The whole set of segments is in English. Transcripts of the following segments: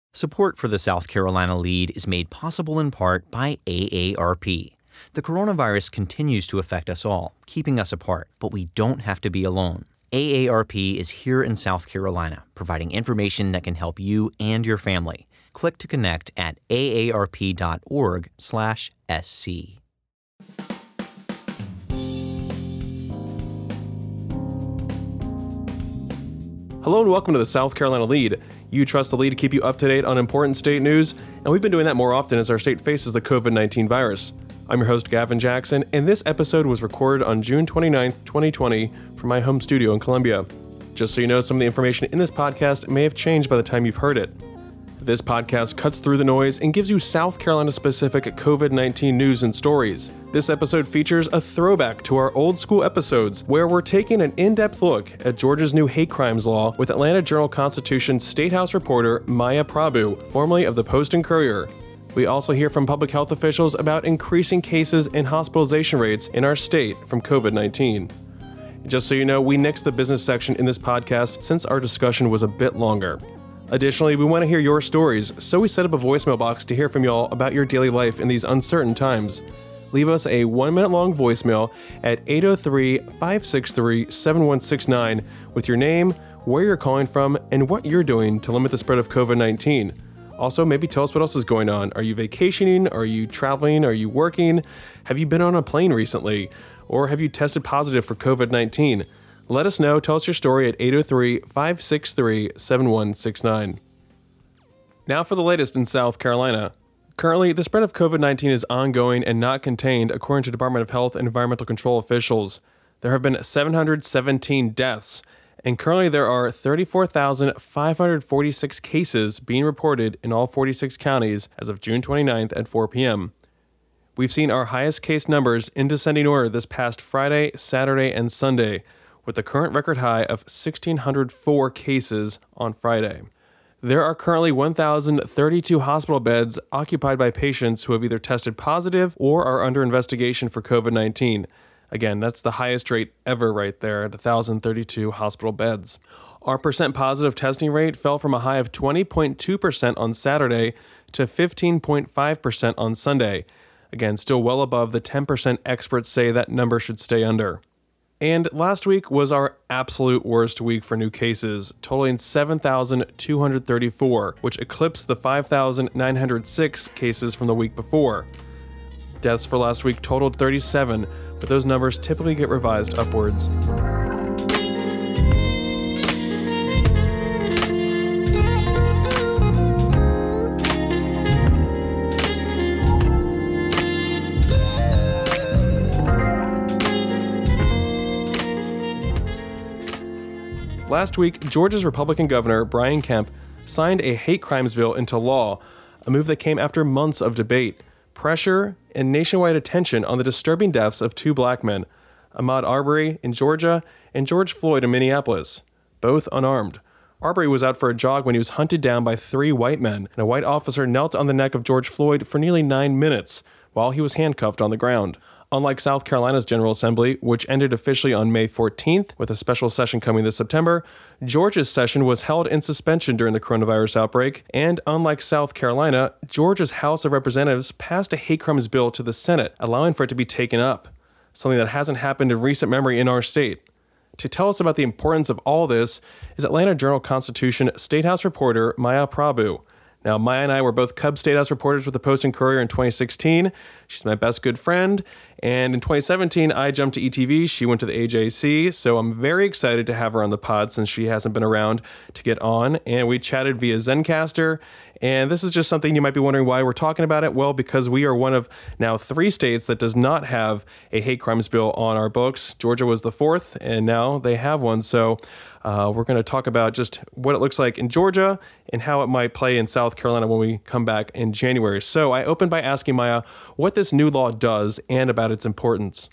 Support for the South Carolina Lead is made possible in part by AARP. The coronavirus continues to affect us all, keeping us apart, but we don't have to be alone. AARP is here in South Carolina, providing information that can help you and your family. Click to connect at aarp.org/sc. Hello and welcome to the South Carolina Lead. You trust the Lead to keep you up to date on important state news, and we've been doing that more often as our state faces the COVID-19 virus. I'm your host, Gavin Jackson, and this episode was recorded on June 29th, 2020 from my home studio in Columbia. Just so you know, some of the information in this podcast may have changed by the time you've heard it. This podcast cuts through the noise and gives you South Carolina-specific COVID-19 news and stories. This episode features a throwback to our old school episodes where we're taking an in-depth look at Georgia's new hate crimes law with Atlanta Journal-Constitution State House reporter Maya Prabhu, formerly of the Post and Courier. We also hear from public health officials about increasing cases and hospitalization rates in our state from COVID-19. Just so you know, we nixed the business section in this podcast since our discussion was a bit longer. Additionally, we want to hear your stories, so we set up a voicemail box to hear from y'all about your daily life in these uncertain times. Leave us a 1-minute long voicemail at 803-563-7169 with your name, where you're calling from, and what you're doing to limit the spread of COVID-19. Also, maybe tell us what else is going on. Are you vacationing? Are you traveling? Are you working? Have you been on a plane recently? Or have you tested positive for COVID-19? Let us know. Tell us your story at 803-563-7169. Now for the latest in South Carolina. Currently, the spread of COVID-19 is ongoing and not contained, according to Department of Health and Environmental Control officials. There have been 717 deaths, and currently there are 34,546 cases being reported in all 46 counties as of June 29th at 4 p.m. We've seen our highest case numbers in descending order this past Friday, Saturday, and Sunday, with the current record high of 1,604 cases on Friday. There are currently 1,032 hospital beds occupied by patients who have either tested positive or are under investigation for COVID-19. Again, that's the highest rate ever right there at 1,032 hospital beds. Our percent positive testing rate fell from a high of 20.2% on Saturday to 15.5% on Sunday. Again, still well above the 10% experts say that number should stay under. And last week was our absolute worst week for new cases, totaling 7,234, which eclipsed the 5,906 cases from the week before. Deaths for last week totaled 37, but those numbers typically get revised upwards. Last week, Georgia's Republican Governor, Brian Kemp, signed a hate crimes bill into law, a move that came after months of debate, pressure, and nationwide attention on the disturbing deaths of two black men, Ahmaud Arbery in Georgia and George Floyd in Minneapolis, both unarmed. Arbery was out for a jog when he was hunted down by 3 white men, and a white officer knelt on the neck of George Floyd for nearly 9 minutes while he was handcuffed on the ground. Unlike South Carolina's General Assembly, which ended officially on May 14th with a special session coming this September, Georgia's session was held in suspension during the coronavirus outbreak, and unlike South Carolina, Georgia's House of Representatives passed a hate crimes bill to the Senate, allowing for it to be taken up, something that hasn't happened in recent memory in our state. To tell us about the importance of all this is Atlanta Journal-Constitution State House reporter Maya Prabhu. Now, Maya and I were both Cub State House reporters with the Post and Courier in 2016. She's my best good friend. And in 2017, I jumped to ETV. She went to the AJC. So I'm very excited to have her on the pod since she hasn't been around to get on. And we chatted via Zencastr. And this is just something you might be wondering why we're talking about it. Well, because we are one of now 3 states that does not have a hate crimes bill on our books. Georgia was the 4th, and now they have one. So we're going to talk about just what it looks like in Georgia and how it might play in South Carolina when we come back in January. So I opened by asking Maya what this new law does and about its importance.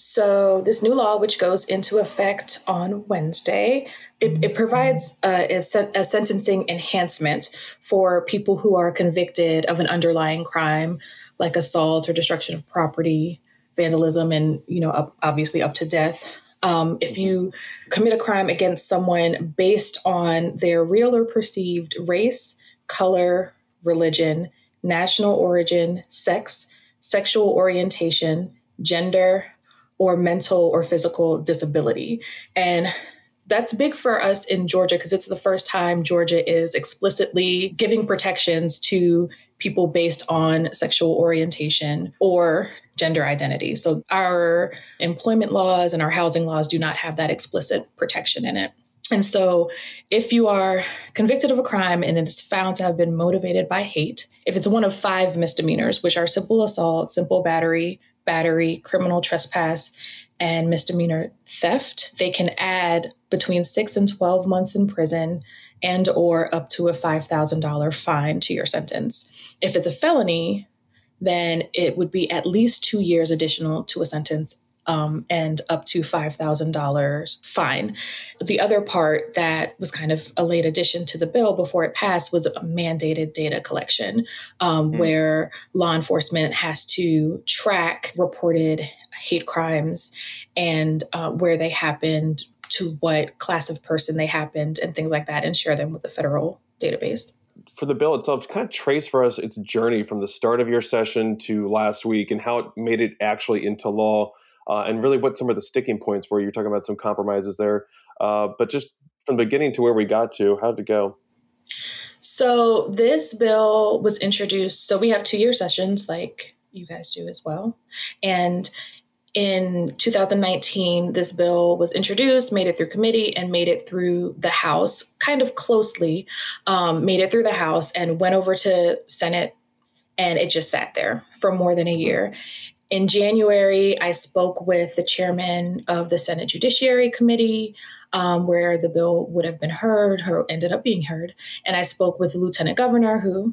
So this new law, which goes into effect on Wednesday, it provides a sentencing enhancement for people who are convicted of an underlying crime like assault or destruction of property, vandalism, and, obviously up to death. If you commit a crime against someone based on their real or perceived race, color, religion, national origin, sex, sexual orientation, gender, or mental or physical disability. And that's big for us in Georgia because it's the first time Georgia is explicitly giving protections to people based on sexual orientation or gender identity. So our employment laws and our housing laws do not have that explicit protection in it. And so if you are convicted of a crime and it is found to have been motivated by hate, if it's one of 5 misdemeanors, which are simple assault, simple battery, criminal trespass, and misdemeanor theft, they can add between 6 and 12 months in prison and or up to a $5,000 fine to your sentence. If it's a felony, then it would be at least 2 years additional to a sentence and up to $5,000 fine. The other part that was kind of a late addition to the bill before it passed was a mandated data collection, where law enforcement has to track reported hate crimes and where they happened, to what class of person they happened, and things like that, and share them with the federal database. For the bill itself, kind of trace for us its journey from the start of your session to last week and how it made it actually into law. And really what some of the sticking points were. You're talking about some compromises there. But just from the beginning to where we got to, how did it go? So this bill was introduced. So we have 2-year sessions like you guys do as well. And in 2019, this bill was introduced, made it through committee, and made it through the House kind of closely, made it through the House and went over to Senate, and it just sat there for more than a year. In January, I spoke with the chairman of the Senate Judiciary Committee, where the bill would have been heard, or ended up being heard. And I spoke with the Lieutenant Governor, who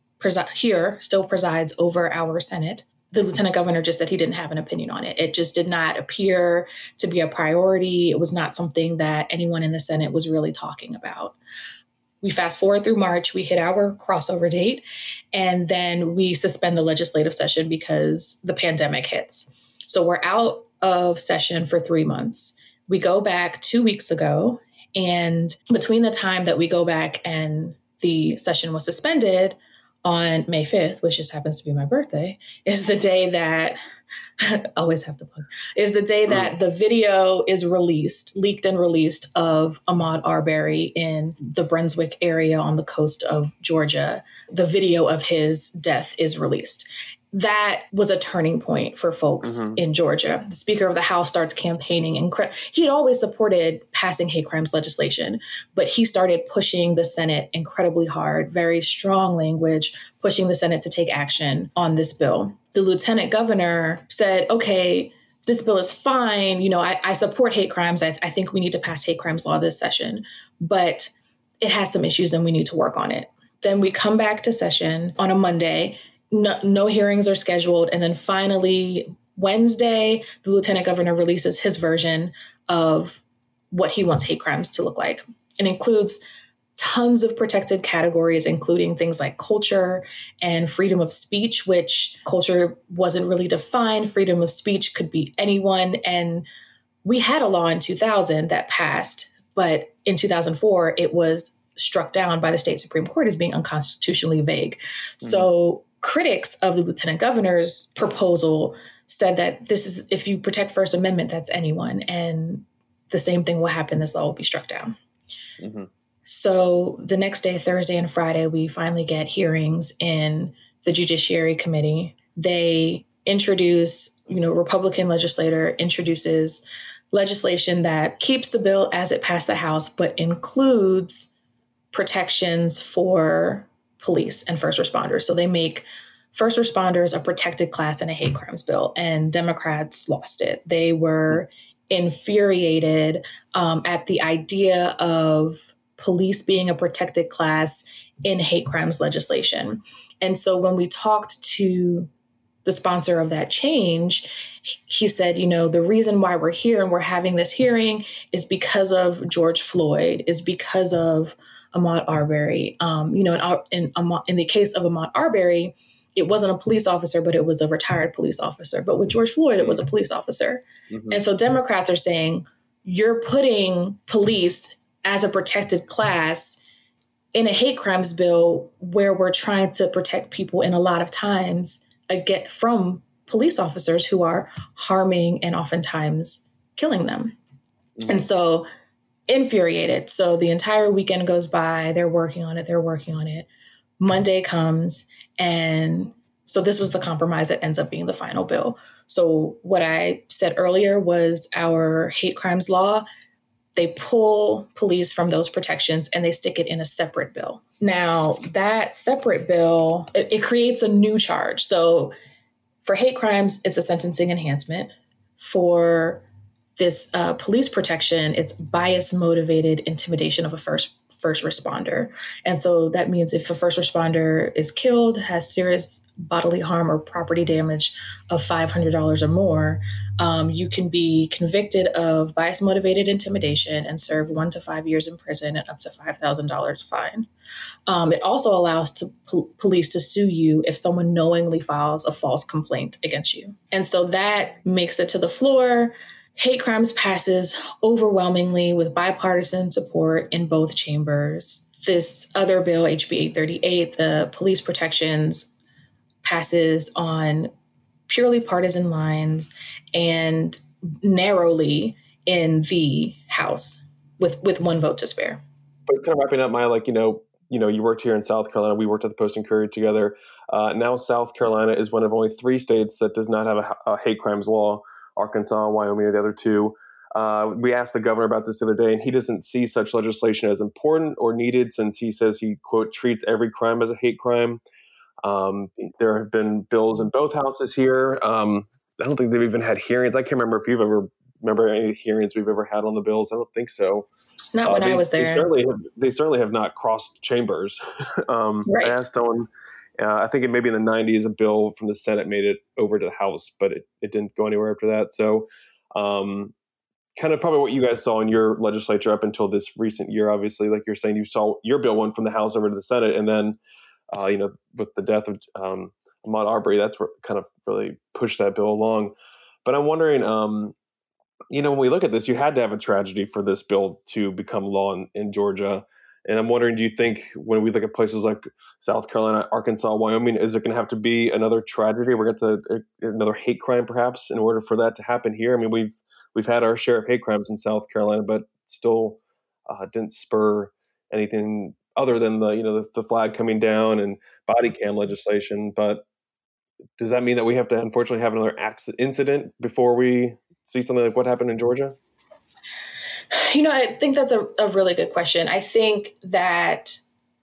still presides over our Senate. The Lieutenant Governor just said he didn't have an opinion on it. It just did not appear to be a priority. It was not something that anyone in the Senate was really talking about. We fast forward through March, we hit our crossover date, and then we suspend the legislative session because the pandemic hits. So we're out of session for 3 months. We go back 2 weeks ago, and between the time that we go back and the session was suspended on May 5th, which just happens to be my birthday, is the day that always have to plug, is the day that the video is leaked and released, of Ahmaud Arbery in the Brunswick area on the coast of Georgia. The video of his death is released. That was a turning point for folks in Georgia. The Speaker of the House starts campaigning. He had always supported passing hate crimes legislation, but he started pushing the Senate incredibly hard, very strong language, pushing the Senate to take action on this bill. The Lieutenant Governor said, okay, this bill is fine. You know, I support hate crimes. I think we need to pass hate crimes law this session, but it has some issues and we need to work on it. Then we come back to session on a Monday. No hearings are scheduled. And then finally, Wednesday, the Lieutenant Governor releases his version of what he wants hate crimes to look like. It includes tons of protected categories, including things like culture and freedom of speech, which culture wasn't really defined. Freedom of speech could be anyone. And we had a law in 2000 that passed, but in 2004, it was struck down by the state Supreme Court as being unconstitutionally vague. So critics of the Lieutenant Governor's proposal said that this is, if you protect First Amendment, that's anyone. And the same thing will happen. This law will be struck down. So the next day, Thursday and Friday, we finally get hearings in the Judiciary Committee. They introduce, Republican legislator introduces legislation that keeps the bill as it passed the House, but includes protections for police and first responders. So they make first responders a protected class in a hate crimes bill, and Democrats lost it. They were infuriated at the idea of police being a protected class in hate crimes legislation. And so when we talked to the sponsor of that change, he said, the reason why we're here and we're having this hearing is because of George Floyd, is because of Ahmaud Arbery. In the case of Ahmaud Arbery, it wasn't a police officer, but it was a retired police officer. But with George Floyd, it was a police officer. And so Democrats are saying, you're putting police as a protected class in a hate crimes bill where we're trying to protect people in a lot of times from police officers who are harming and oftentimes killing them. Mm-hmm. And so infuriated. So the entire weekend goes by. They're working on it. Monday comes. And so this was the compromise that ends up being the final bill. So what I said earlier was our hate crimes law. They pull police from those protections and they stick it in a separate bill. Now, that separate bill, it creates a new charge. So for hate crimes, it's a sentencing enhancement. For this police protection, it's bias-motivated intimidation of a first responder. And so that means if a first responder is killed, has serious bodily harm or property damage of $500 or more, you can be convicted of bias-motivated intimidation and serve 1 to 5 years in prison and up to $5,000 fine. It also allows police to sue you if someone knowingly files a false complaint against you. And so that makes it to the floor. Hate crimes passes overwhelmingly with bipartisan support in both chambers. This other bill, HB 838, the police protections, passes on purely partisan lines and narrowly in the House with one vote to spare. But kind of wrapping up, Maya, you worked here in South Carolina. We worked at the Post and Courier together. Now South Carolina is one of only 3 states that does not have a hate crimes law. Arkansas, Wyoming are the other 2. We asked the governor about this the other day, and he doesn't see such legislation as important or needed since he says he, quote, treats every crime as a hate crime. There have been bills in both houses here. I don't think they've even had hearings. I can't remember if you've ever remember any hearings we've ever had on the bills. I don't think so. Not when I was there. They certainly have not crossed chambers. Right. I asked someone, I think it maybe in the 90s, a bill from the Senate made it over to the House, but it didn't go anywhere after that. So kind of probably what you guys saw in your legislature up until this recent year, obviously, like you're saying, you saw your bill went from the House over to the Senate. And then, with the death of Ahmaud Arbery, that's what kind of really pushed that bill along. But I'm wondering, when we look at this, you had to have a tragedy for this bill to become law in Georgia. And I'm wondering, do you think when we look at places like South Carolina, Arkansas, Wyoming, is it going to have to be another tragedy? We're going to another hate crime, perhaps, in order for that to happen here? I mean, we've had our share of hate crimes in South Carolina, but still didn't spur anything other than the flag coming down and body cam legislation. But does that mean that we have to unfortunately have another incident before we see something like what happened in Georgia? I think that's a really good question. I think that,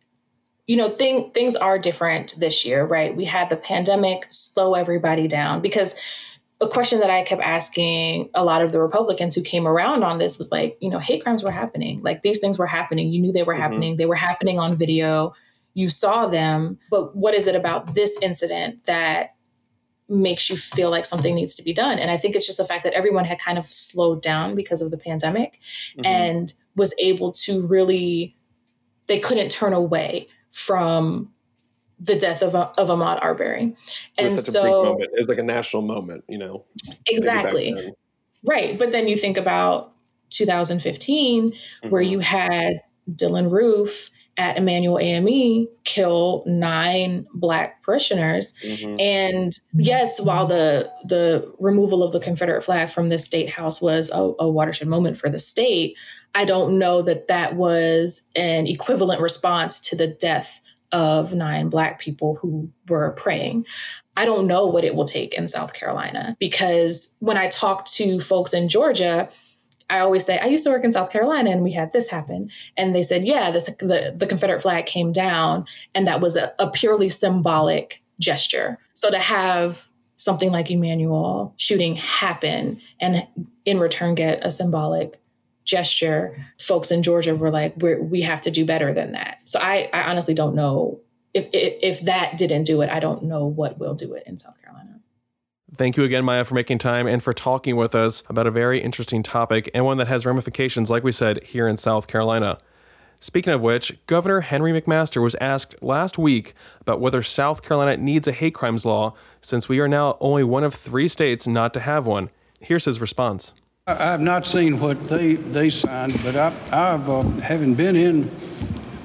things are different this year, right? We had the pandemic slow everybody down, because a question that I kept asking a lot of the Republicans who came around on this was like, hate crimes were happening. Like, these things were happening. You knew they were happening. They were happening on video. You saw them. But what is it about this incident that makes you feel like something needs to be done? And I think it's just the fact that everyone had kind of slowed down because of the pandemic and was able to they couldn't turn away from the death of Ahmaud Arbery. And such a big moment. It was like a national moment, Exactly. Right. But then you think about 2015, where you had Dylan Roof at Emmanuel AME kill 9 Black parishioners. And yes, while the removal of the Confederate flag from the state house was a watershed moment for the state, I don't know that was an equivalent response to the death of 9 Black people who were praying. I don't know what it will take in South Carolina, because when I talk to folks in Georgia, I always say, I used to work in South Carolina and we had this happen. And they said, yeah, the Confederate flag came down, and that was a purely symbolic gesture. So to have something like Emmanuel shooting happen and in return get a symbolic gesture, folks in Georgia were like, we have to do better than that. So I honestly don't know if that didn't do it. I don't know what will do it in South Carolina. Thank you again, Maya, for making time and for talking with us about a very interesting topic, and one that has ramifications, like we said, here in South Carolina. Speaking of which, Governor Henry McMaster was asked last week about whether South Carolina needs a hate crimes law, since we are now only one of 3 states not to have one. Here's his response. I've not seen what they signed, but I've having been in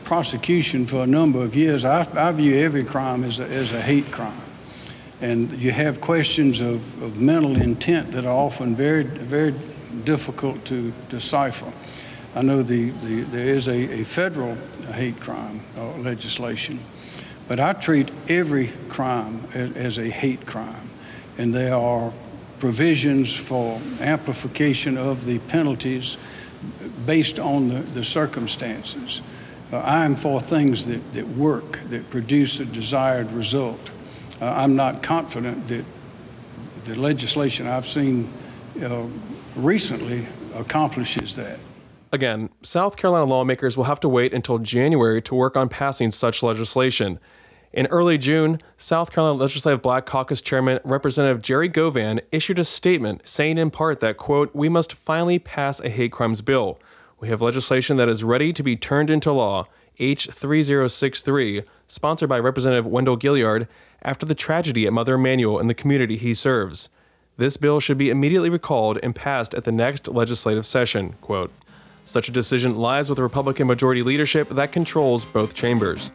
prosecution for a number of years, I view every crime as a hate crime. And you have questions of mental intent that are often very, very difficult to decipher. I know there is a federal hate crime legislation, but I treat every crime as a hate crime. And there are provisions for amplification of the penalties based on the circumstances. I am for things that work, that produce a desired result. I'm not confident that the legislation I've seen recently accomplishes that. Again, South Carolina lawmakers will have to wait until January to work on passing such legislation. In early June, South Carolina Legislative Black Caucus Chairman Representative Jerry Govan issued a statement saying in part that, quote, "We must finally pass a hate crimes bill. We have legislation that is ready to be turned into law, H3063, sponsored by Representative Wendell Gilliard, after the tragedy at Mother Emanuel in the community he serves. This bill should be immediately recalled and passed at the next legislative session," quote. Such a decision lies with the Republican majority leadership that controls both chambers.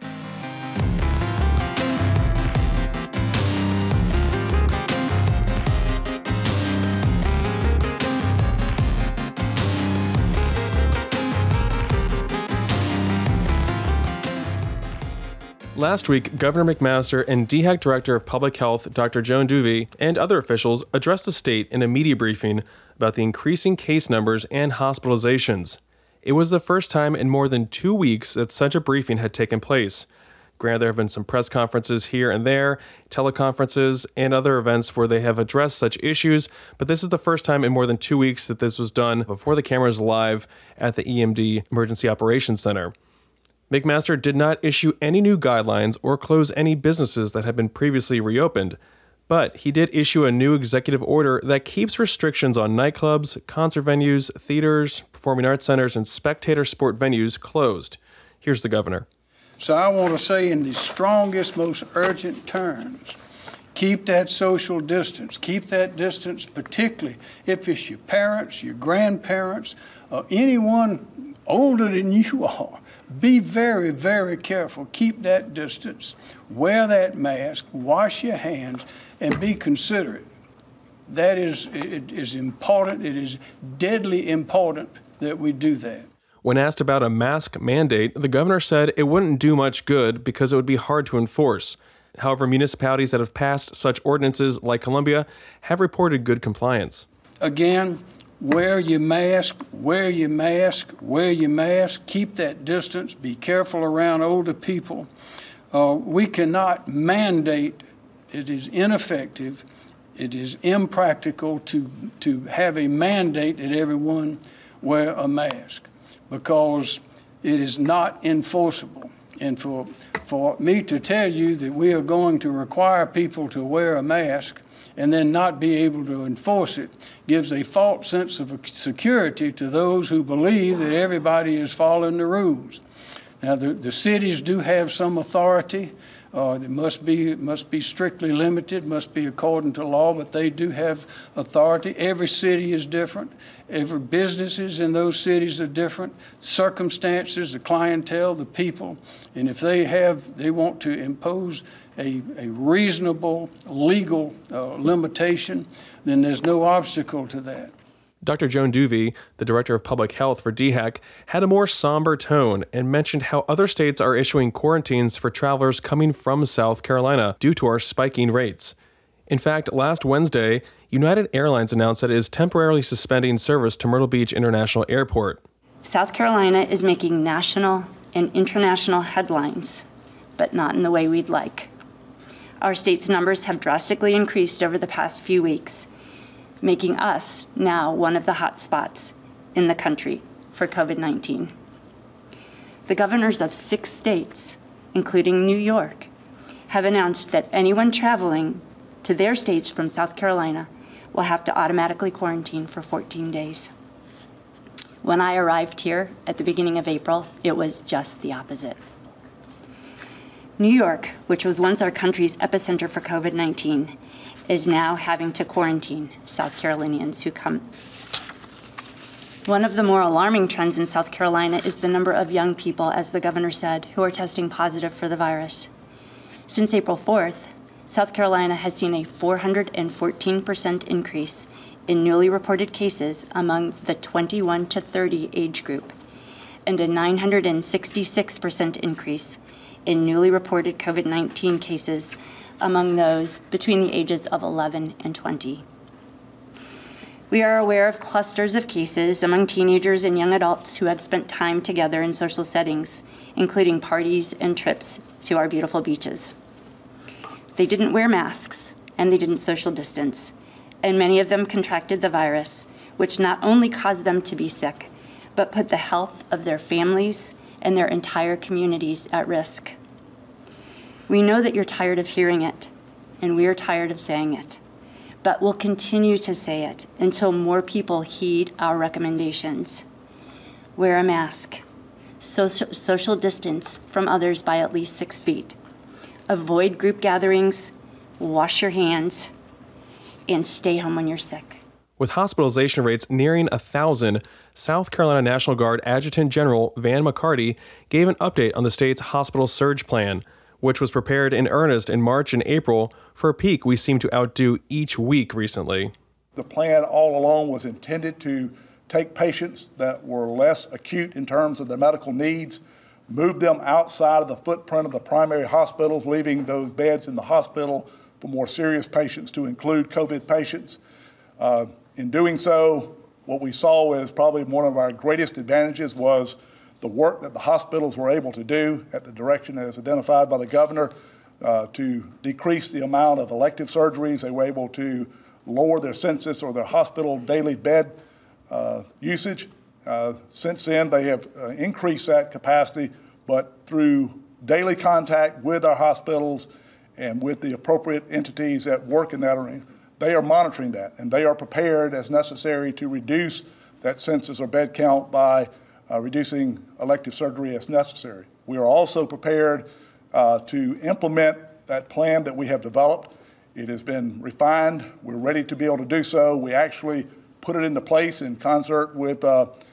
Last week, Governor McMaster and DHEC Director of Public Health, Dr. Joan Duvey, and other officials addressed the state in a media briefing about the increasing case numbers and hospitalizations. It was the first time in more than 2 weeks that such a briefing had taken place. Granted, there have been some press conferences here and there, teleconferences, and other events where they have addressed such issues, but this is the first time in more than 2 weeks that this was done before the cameras live at the EMD Emergency Operations Center. McMaster did not issue any new guidelines or close any businesses that had been previously reopened, but he did issue a new executive order that keeps restrictions on nightclubs, concert venues, theaters, performing arts centers, and spectator sport venues closed. Here's the governor. So I want to say in the strongest, most urgent terms, keep that social distance. Keep that distance, particularly if it's your parents, your grandparents, or anyone older than you are. Be very, very careful. Keep that distance. Wear that mask. Wash your hands, and be considerate. That is important. It is deadly important that we do that. When asked about a mask mandate, the governor said it wouldn't do much good because it would be hard to enforce. However, municipalities that have passed such ordinances, like Columbia, have reported good compliance. Again, wear your mask, wear your mask, wear your mask. Keep that distance. Be careful around older people. We cannot mandate. It is ineffective. It is impractical to have a mandate that everyone wear a mask because it is not enforceable. And for me to tell you that we are going to require people to wear a mask and then not be able to enforce it gives a false sense of security to those who believe that everybody is following the rules. Now, the cities do have some authority. It must be strictly limited, must be according to law, but they do have authority. Every city is different. Every businesses in those cities are different. Circumstances, the clientele, the people, and if they want to impose a reasonable legal limitation, then there's no obstacle to that. Dr. Joan Duvey, the Director of Public Health for DHEC, had a more somber tone and mentioned how other states are issuing quarantines for travelers coming from South Carolina due to our spiking rates. In fact, last Wednesday, United Airlines announced that it is temporarily suspending service to Myrtle Beach International Airport. South Carolina is making national and international headlines, but not in the way we'd like. Our state's numbers have drastically increased over the past few weeks, making us now one of the hot spots in the country for COVID-19. The governors of 6 states, including New York, have announced that anyone traveling to their states from South Carolina will have to automatically quarantine for 14 days. When I arrived here at the beginning of April, it was just the opposite. New York, which was once our country's epicenter for COVID-19, is now having to quarantine South Carolinians who come. One of the more alarming trends in South Carolina is the number of young people, as the governor said, who are testing positive for the virus. Since April 4th, South Carolina has seen a 414% increase in newly reported cases among the 21 to 30 age group, and a 966% increase in newly reported COVID-19 cases among those between the ages of 11 and 20. We are aware of clusters of cases among teenagers and young adults who have spent time together in social settings, including parties and trips to our beautiful beaches. They didn't wear masks, and they didn't social distance, and many of them contracted the virus, which not only caused them to be sick, but put the health of their families and their entire communities at risk. We know that you're tired of hearing it, and we are tired of saying it, but we'll continue to say it until more people heed our recommendations. Wear a mask, social distance from others by at least 6 feet, avoid group gatherings, wash your hands, and stay home when you're sick. With hospitalization rates nearing 1,000, South Carolina National Guard Adjutant General Van McCarty gave an update on the state's hospital surge plan, which was prepared in earnest in March and April for a peak we seem to outdo each week recently. The plan all along was intended to take patients that were less acute in terms of their medical needs, move them outside of the footprint of the primary hospitals, leaving those beds in the hospital for more serious patients to include COVID patients. In doing so, what we saw as probably one of our greatest advantages was the work that the hospitals were able to do at the direction as identified by the governor to decrease the amount of elective surgeries. They were able to lower their census or their hospital daily bed usage. Since then, they have increased that capacity, but through daily contact with our hospitals and with the appropriate entities that work in that arena, they are monitoring that, and they are prepared as necessary to reduce that census or bed count by reducing elective surgery as necessary. We are also prepared to implement that plan that we have developed. It has been refined. We're ready to be able to do so. We actually put it into place in concert with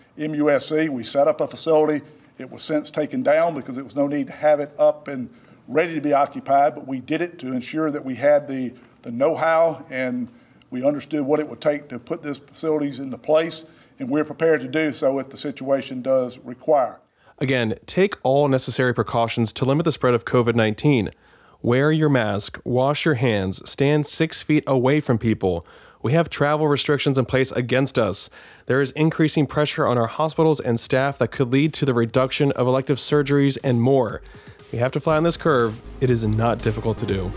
MUSC. We set up a facility. It was since taken down because there was no need to have it up and ready to be occupied, but we did it to ensure that we had the know-how and we understood what it would take to put these facilities into place, and we're prepared to do so if the situation does require. Again, take all necessary precautions to limit the spread of COVID-19. Wear your mask, wash your hands, stand 6 feet away from people. We have travel restrictions in place against us. There is increasing pressure on our hospitals and staff that could lead to the reduction of elective surgeries and more. We have to flatten this curve. It is not difficult to do.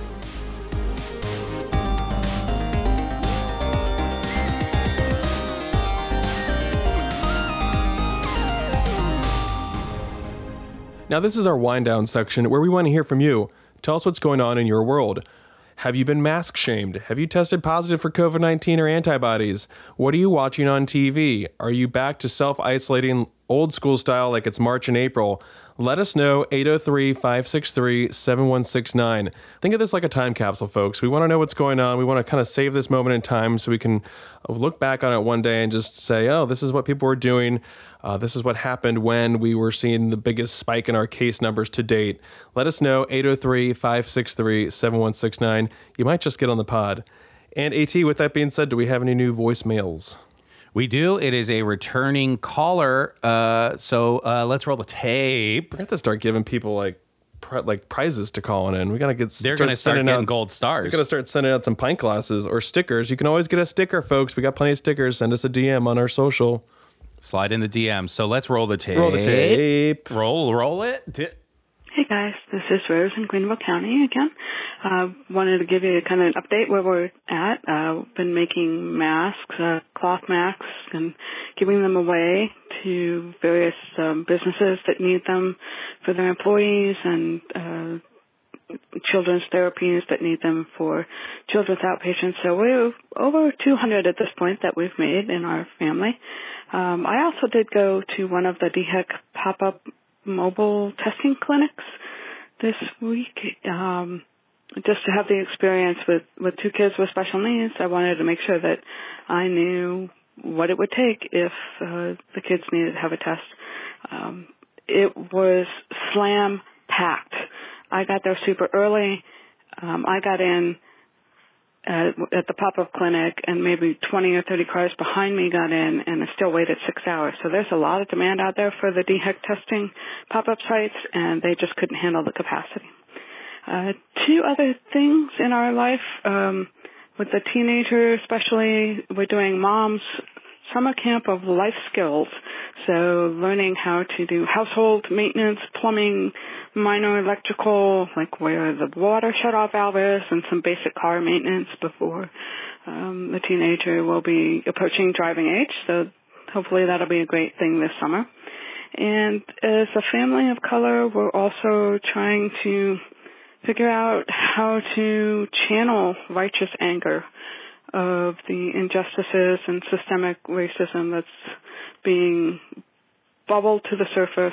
Now, this is our wind down section where we want to hear from you. Tell us what's going on in your world. Have you been mask shamed? Have you tested positive for COVID-19 or antibodies? What are you watching on TV? Are you back to self-isolating old school style like it's March and April? Let us know, 803-563-7169. Think of this like a time capsule, folks. We want to know what's going on. We want to kind of save this moment in time so we can look back on it one day and just say, oh, this is what people were doing. This is what happened when we were seeing the biggest spike in our case numbers to date. Let us know, 803-563-7169. You might just get on the pod. And AT, with that being said, do we have any new voicemails? We do. It is a returning caller. So let's roll the tape. We have to start giving people like prizes to calling in. We gotta get. They're gonna start getting out gold stars. We gotta start sending out some pint glasses or stickers. You can always get a sticker, folks. We got plenty of stickers. Send us a DM on our social. Slide in the DM. So let's roll the tape. Roll the tape. Roll it. Hey guys, this is Rose in Greenville County again. Wanted to give you kind of an update where we're at. Been making masks, cloth masks, and giving them away to various businesses that need them for their employees and children's therapies that need them for children without patients. So we're over 200 at this point that we've made in our family. I also did go to one of the DHEC pop-up mobile testing clinics this week. Just to have the experience with two kids with special needs, I wanted to make sure that I knew what it would take if the kids needed to have a test. It was slam packed. I got there super early. I got in at the pop-up clinic, and maybe 20 or 30 cars behind me got in, and I still waited 6 hours. So there's a lot of demand out there for the DHEC testing pop-up sites, and they just couldn't handle the capacity. Two other things in our life, with the teenager especially, we're doing Mom's summer camp of life skills. So learning how to do household maintenance, plumbing, minor electrical, like where the water shut-off valve is, and some basic car maintenance before the teenager will be approaching driving age. So hopefully that'll be a great thing this summer. And as a family of color, we're also trying to figure out how to channel righteous anger of the injustices and systemic racism that's being bubbled to the surface.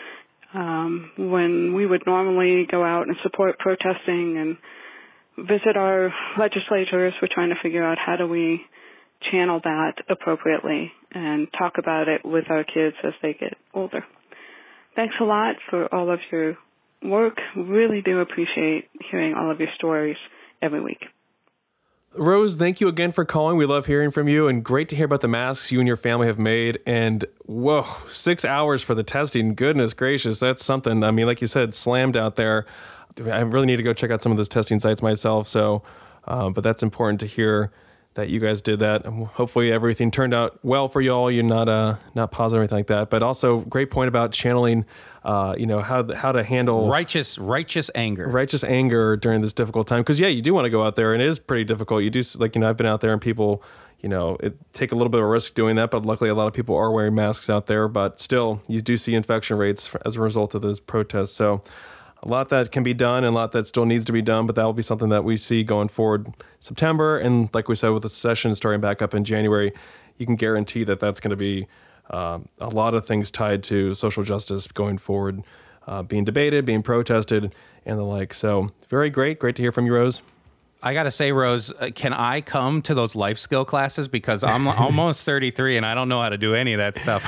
When we would normally go out and support protesting and visit our legislators, we're trying to figure out how do we channel that appropriately and talk about it with our kids as they get older. Thanks a lot for all of your work. Really do appreciate hearing all of your stories every week. Rose, thank you again for calling. We love hearing from you, and great to hear about the masks you and your family have made. And whoa, 6 hours for the testing. Goodness gracious, that's something. I mean, like you said, slammed out there. I really need to go check out some of those testing sites myself. So, but that's important to hear that you guys did that. And hopefully everything turned out well for you all. You're not positive or anything like that. But also great point about channeling, how to handle righteous anger during this difficult time. Because you do want to go out there, and it is pretty difficult. You do, I've been out there, and people, it take a little bit of a risk doing that. But luckily, a lot of people are wearing masks out there. But still, you do see infection rates as a result of those protests. So a lot that can be done and a lot that still needs to be done, but that will be something that we see going forward September. And like we said, with the session starting back up in January, you can guarantee that that's going to be a lot of things tied to social justice going forward, being debated, being protested, and the like. So very great to hear from you, Rose. I got to say, Rose, can I come to those life skill classes? Because I'm almost 33 and I don't know how to do any of that stuff.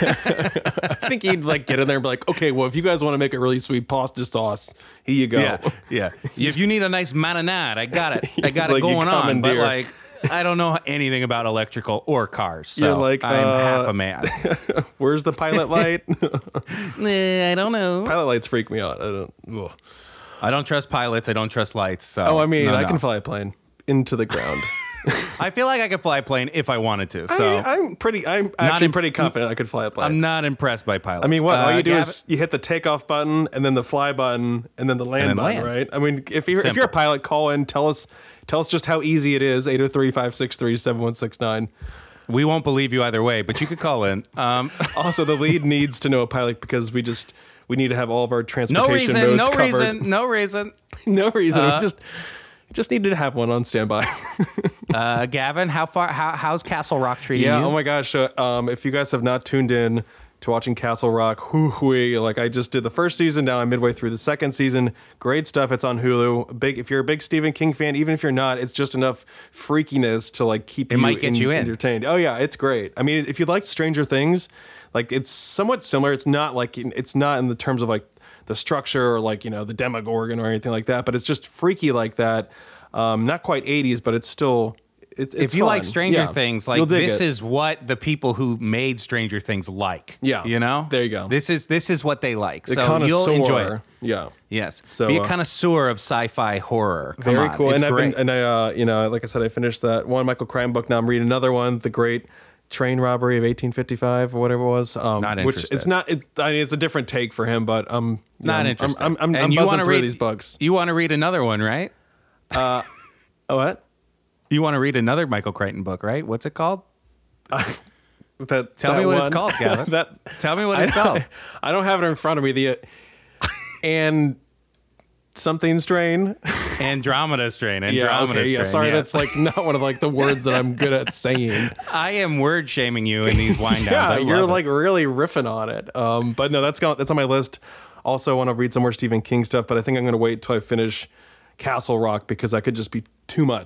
I think you'd get in there and be like, okay, well, if you guys want to make a really sweet pasta sauce, here you go. Yeah. If you need a nice marinade, I got it. I got it going on. But I don't know anything about electrical or cars. So you're like, I'm half a man. Where's the pilot light? I don't know. Pilot lights freak me out. I don't trust pilots. I don't trust lights. So I can fly a plane into the ground. I feel like I could fly a plane if I wanted to. So I'm actually pretty confident I could fly a plane. I'm not impressed by pilots. I mean, all you do is you hit the takeoff button and then the fly button and then the land button, right? I mean, if you're a pilot, call in, tell us just how easy it is. 803-563-7169. We won't believe you either way, but you could call in. Also, the lead needs to know a pilot because we need to have all of our transportation modes covered. No reason. We just needed to have one on standby. Gavin, how's Castle Rock treating you? Yeah, oh my gosh. If you guys have not tuned in to watching Castle Rock, I just did the first season, now I'm midway through the second season. Great stuff. It's on Hulu. If you're a big Stephen King fan, even if you're not, it's just enough freakiness to keep you entertained. Oh yeah, it's great. I mean, if you like Stranger Things, it's somewhat similar. It's not in the terms of the structure or the Demogorgon or anything like that, but it's just freaky like that. Not quite 80s, but it's still it's if you fun. like Stranger Things, this is what the people who made Stranger Things like. Yeah, there you go. This is what they like. So you'll enjoy it. Yeah. Yes. So be a connoisseur of sci-fi horror. Very cool. It's and great. Like I said, I finished that one Michael Crime book. Now I'm reading another one, The Great Train Robbery of 1855 or whatever it was. Not interested. Which it's not. It's a different take for him, but not interested. I'm buzzing through these books. You want to read another one, right? What? You want to read another Michael Crichton book, right? What's it called? Tell me what it's called, Gavin. Tell me what it's called. I don't have it in front of me. And something strain. Andromeda strain. Sorry, that's not one of the words that I'm good at saying. I am word shaming you in these wind downs. Yeah, you're really riffing on it. But no, that's on my list. Also, I want to read some more Stephen King stuff, but I think I'm going to wait till I finish Castle Rock because that could just be too much.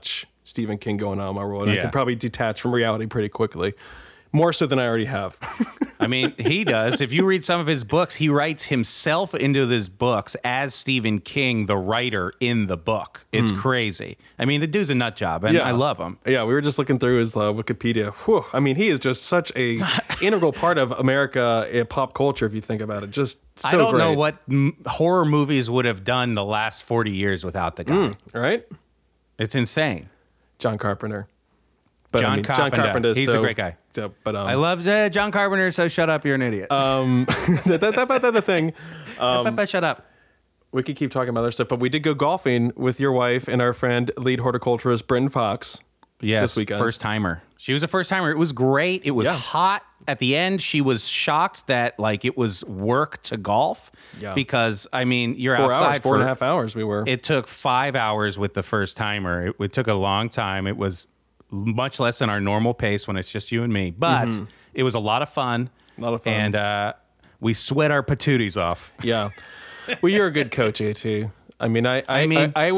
Stephen King going on in my world. I could probably detach from reality pretty quickly. More so than I already have. I mean, he does. If you read some of his books, he writes himself into his books as Stephen King, the writer in the book. It's crazy. I mean, the dude's a nut job, and I love him. Yeah, we were just looking through his Wikipedia. Whew. I mean, he is just such a integral part of America in pop culture, if you think about it. Just so I don't great. know what horror movies would have done the last 40 years without the guy. Right? It's insane. John Carpenter. But John Carpenter. He's a great guy. So, but I love John Carpenter, so shut up, you're an idiot. That's the thing. Shut up. We could keep talking about other stuff, but we did go golfing with your wife and our friend, lead horticulturist Britton Fox. Yes, this weekend. First timer. She was a first timer. It was great. It was hot. At the end, she was shocked that like it was work to golf because I mean you're 4 outside hours, 4.5 hours. We were. It took 5 hours with the first timer. It took a long time. It was much less than our normal pace when it's just you and me, but it was a lot of fun. And we sweat our patooties off. Yeah. Well, you're a good coach, AT. I mean, I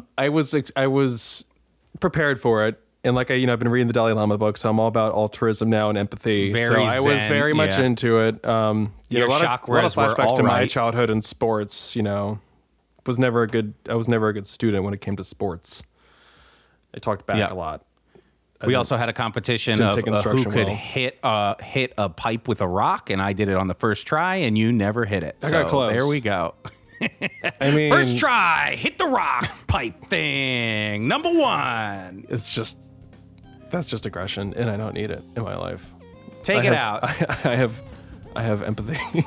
was prepared for it. And like I've been reading the Dalai Lama book, so I'm all about altruism now and empathy. I was very much into it. Your a lot of flashbacks to my childhood and sports. I was never a good student when it came to sports. I talked back a lot. We also had a competition of who could hit a pipe with a rock, and I did it on the first try, and you never hit it. I got close. There we go. I mean, first try, hit the rock pipe thing, number 1. That's just aggression, and I don't need it in my life. Take it out. I have empathy.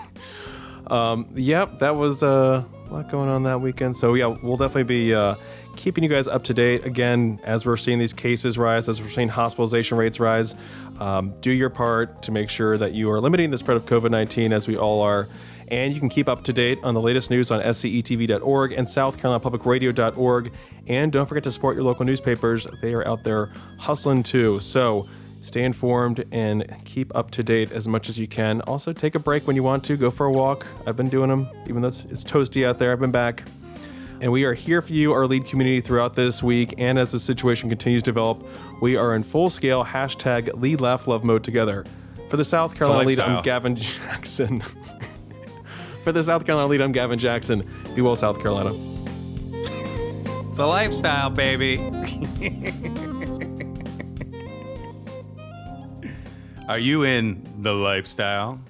Yep, that was a lot going on that weekend. So yeah, we'll definitely be keeping you guys up to date. Again, as we're seeing these cases rise, as we're seeing hospitalization rates rise, do your part to make sure that you are limiting the spread of COVID-19, as we all are. And you can keep up to date on the latest news on scetv.org and southcarolinapublicradio.org. And don't forget to support your local newspapers. They are out there hustling too. So stay informed and keep up to date as much as you can. Also, take a break when you want to. Go for a walk. I've been doing them, even though it's toasty out there. I've been back. And we are here for you, our lead community, throughout this week. And as the situation continues to develop, we are in full-scale hashtag Lead, Laugh, Love mode together. For the South Carolina lead, I'm Gavin Jackson. For the South Carolina lead, I'm Gavin Jackson. Be well, South Carolina. It's a lifestyle, baby. Are you in the lifestyle?